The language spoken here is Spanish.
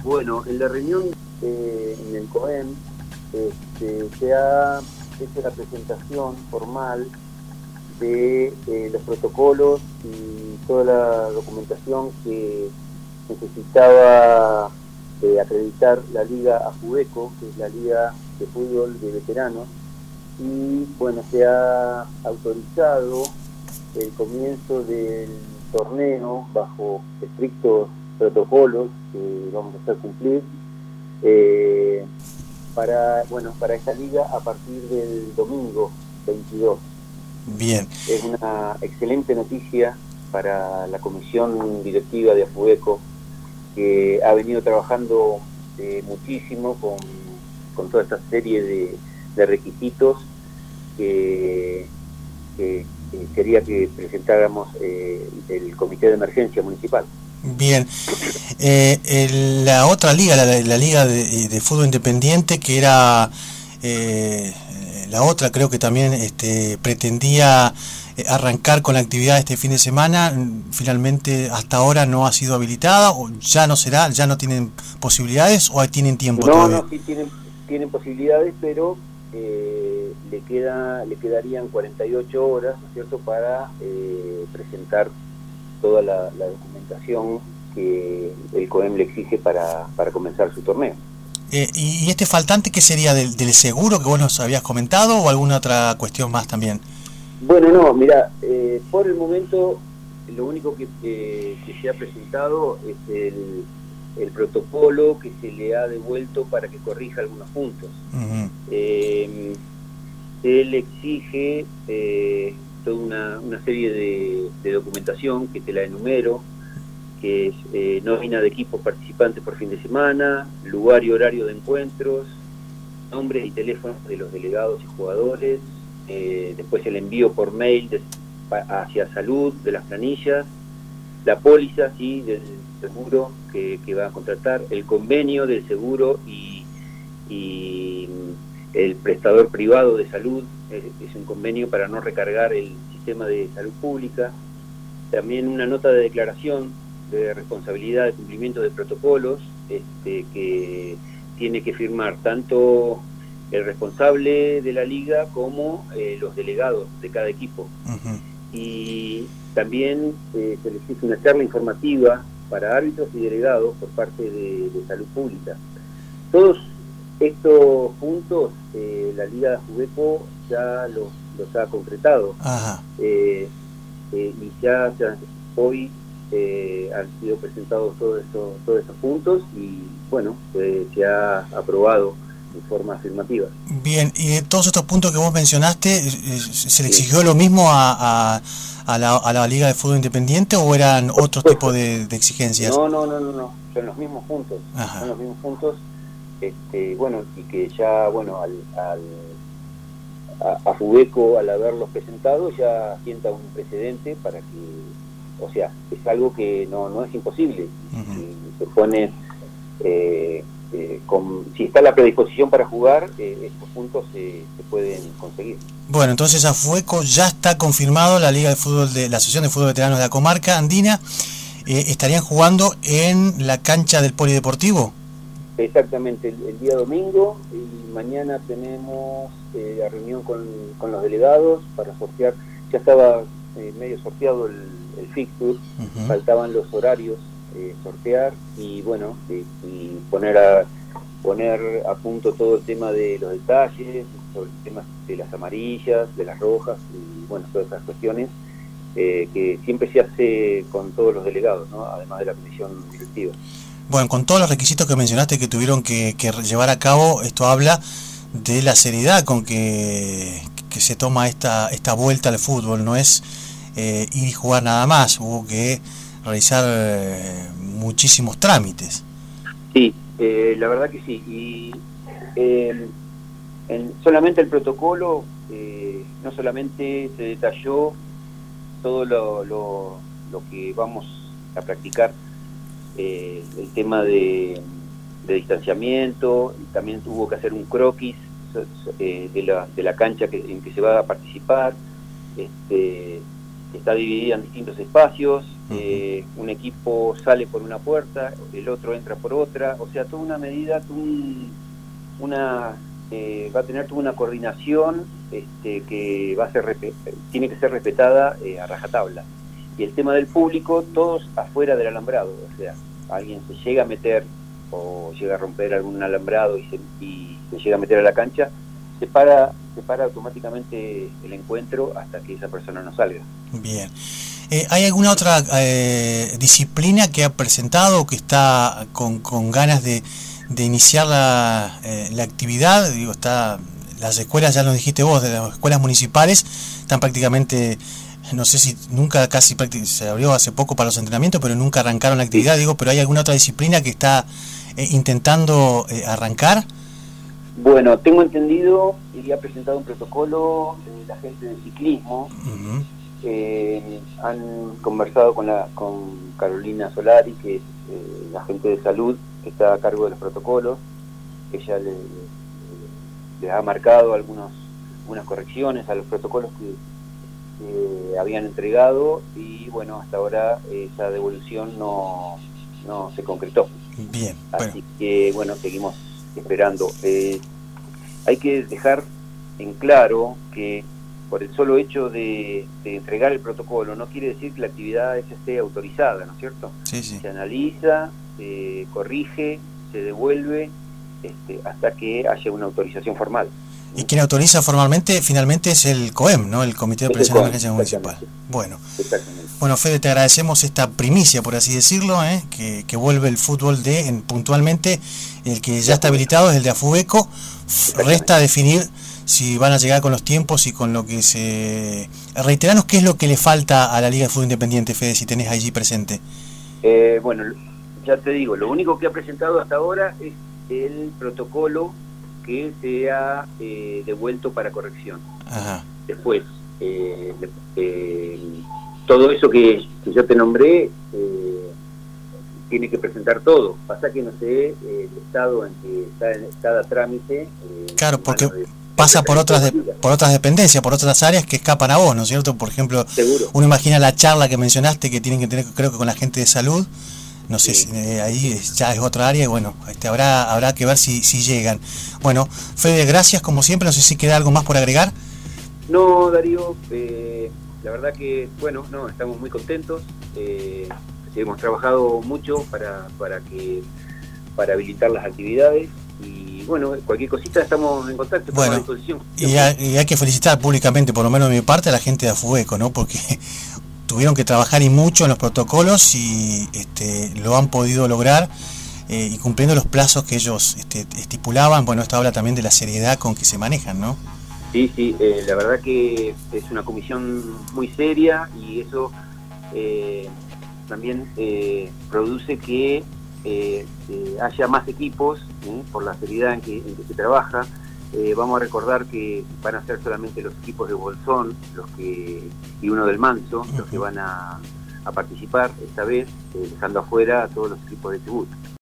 Bueno, en la reunión en el COEM se ha hecho la presentación formal de los protocolos y toda la documentación que necesitaba acreditar la Liga AFUBECO, que es la Liga de Fútbol de Veteranos, y bueno, se ha autorizado el comienzo del torneo bajo estrictos protocolos que vamos a hacer cumplir para esta liga a partir del domingo 22. Bien. Es una excelente noticia para la comisión directiva de AFUBECO, que ha venido trabajando muchísimo con toda esta serie de requisitos que quería que presentáramos el Comité de Emergencia Municipal. Bien. La otra liga, la Liga de Fútbol Independiente, que era la otra, creo que también pretendía arrancar con la actividad este fin de semana, finalmente hasta ahora no ha sido habilitada, o ya no será, ya no tienen posibilidades, o tienen tiempo todavía. No, sí tienen posibilidades, pero le quedarían 48 horas, ¿no es cierto?, para presentar toda la documentación que el COEM le exige para comenzar su torneo. ¿Y este faltante qué sería del seguro que vos nos habías comentado, o alguna otra cuestión más también? Bueno, no, mira, por el momento lo único que se ha presentado es el protocolo que se le ha devuelto para que corrija algunos puntos. Uh-huh. Él exige toda una serie de documentación que te la enumero, que es nómina de equipos participantes por fin de semana, lugar y horario de encuentros, nombres y teléfonos de los delegados y jugadores, después el envío por mail hacia salud de las planillas, la póliza del seguro que va a contratar, el convenio del seguro y el prestador privado de salud, es un convenio para no recargar el sistema de salud pública, también una nota de declaración de responsabilidad de cumplimiento de protocolos que tiene que firmar tanto el responsable de la liga como los delegados de cada equipo. Uh-huh. Y también se les hizo una charla informativa para árbitros y delegados por parte de salud pública. Todos estos puntos la Liga de AFUBECO ya los ha concretado. Uh-huh. Y ya hoy han sido presentados todos estos puntos y bueno, se ha aprobado de forma afirmativa. Bien, y de todos estos puntos que vos mencionaste, ¿se le exigió lo mismo a la Liga de Fútbol Independiente, o eran otro tipo de exigencias? No, son los mismos puntos. Ajá. Son los mismos puntos, bueno, y que ya, bueno, a AFUBECO, al haberlos presentado, ya sienta un precedente para que, o sea, es algo que no es imposible. Uh-huh. Si se pone si está la predisposición para jugar, estos puntos se pueden conseguir. Bueno, entonces AFUBECO ya está confirmado, la Liga de Fútbol de la Asociación de Fútbol Veteranos de la Comarca Andina, estarían jugando en la cancha del Polideportivo. Exactamente, el día domingo, y mañana tenemos la reunión con los delegados para sortear. Ya estaba medio sorteado el fixture. Uh-huh. Faltaban los horarios, sortear y bueno, y poner a punto todo el tema de los detalles, sobre el tema de las amarillas, de las rojas y bueno, todas esas cuestiones que siempre se hace con todos los delegados, ¿no? Además de la comisión directiva. Bueno, con todos los requisitos que mencionaste que tuvieron que llevar a cabo, esto habla de la seriedad con que se toma esta vuelta al fútbol. No es ir y jugar nada más, hubo que realizar muchísimos trámites. Sí, la verdad que sí. Y solamente el protocolo, no solamente se detalló todo lo que vamos a practicar, el tema de distanciamiento, y también tuvo que hacer un croquis de la cancha en que se va a participar, está dividida en distintos espacios, un equipo sale por una puerta, el otro entra por otra, o sea, toda una medida, va a tener toda una coordinación que va a ser tiene que ser respetada a rajatabla. Y el tema del público, todos afuera del alambrado, o sea, alguien se llega a meter o llega a romper algún alambrado y se llega a meter a la cancha, se para automáticamente el encuentro hasta que esa persona no salga. Bien. ¿Hay alguna otra disciplina que ha presentado o que está con ganas de iniciar la actividad? Digo, las escuelas, ya lo dijiste vos, de las escuelas municipales están prácticamente, no sé si nunca se abrió hace poco para los entrenamientos, pero nunca arrancaron la actividad. Sí. Digo, pero ¿hay alguna otra disciplina que está intentando arrancar? Bueno, tengo entendido y ha presentado un protocolo la gente de ciclismo. Han conversado con Carolina Solari, que es la gente de salud que está a cargo de los protocolos. Ella le ha marcado algunas correcciones a los protocolos que habían entregado, y bueno, hasta ahora esa devolución no se concretó. Bien, bueno. Así que bueno, seguimos esperando. Hay que dejar en claro que por el solo hecho de entregar el protocolo no quiere decir que la actividad esa esté autorizada, ¿no es cierto? Sí, sí. Se analiza, se corrige, se devuelve hasta que haya una autorización formal. Y quien autoriza formalmente finalmente es el COEM, ¿no? El Comité de Prevención de Emergencias Municipal. Bueno. Exactamente. Bueno, Fede, te agradecemos esta primicia, por así decirlo, que vuelve el fútbol puntualmente. El que ya está habilitado es el de Afubeco. Resta definir si van a llegar con los tiempos y con lo que se... Reiteranos qué es lo que le falta a la Liga de Fútbol Independiente, Fede, si tenés allí presente. Bueno, ya te digo, lo único que ha presentado hasta ahora es el protocolo que se ha devuelto para corrección. Ajá. Después, todo eso que yo te nombré, tiene que presentar todo. Pasa que no sé el estado en que está en cada trámite. Claro, porque pasa por otras dependencias, por otras áreas que escapan a vos, ¿no es cierto? Por ejemplo, seguro. Uno imagina la charla que mencionaste que tienen que tener, creo que con la gente de salud. No sé, sí. Ahí ya es otra área y bueno, habrá que ver si llegan. Bueno, Fede, gracias como siempre. No sé si queda algo más por agregar. No, Darío, la verdad que, bueno, no, estamos muy contentos. Hemos trabajado mucho para habilitar las actividades y bueno, cualquier cosita estamos en contacto, estamos a disposición. Y hay que felicitar públicamente, por lo menos de mi parte, a la gente de Afubeco, ¿no? Porque tuvieron que trabajar y mucho en los protocolos y lo han podido lograr y cumpliendo los plazos que ellos estipulaban. Bueno, esto habla también de la seriedad con que se manejan, ¿no? Sí, la verdad que es una comisión muy seria y eso también produce que haya más equipos por la seriedad en que se trabaja. Vamos a recordar que van a ser solamente los equipos de Bolsón y uno del Manso los que van a participar esta vez, dejando afuera a todos los equipos de Chubut.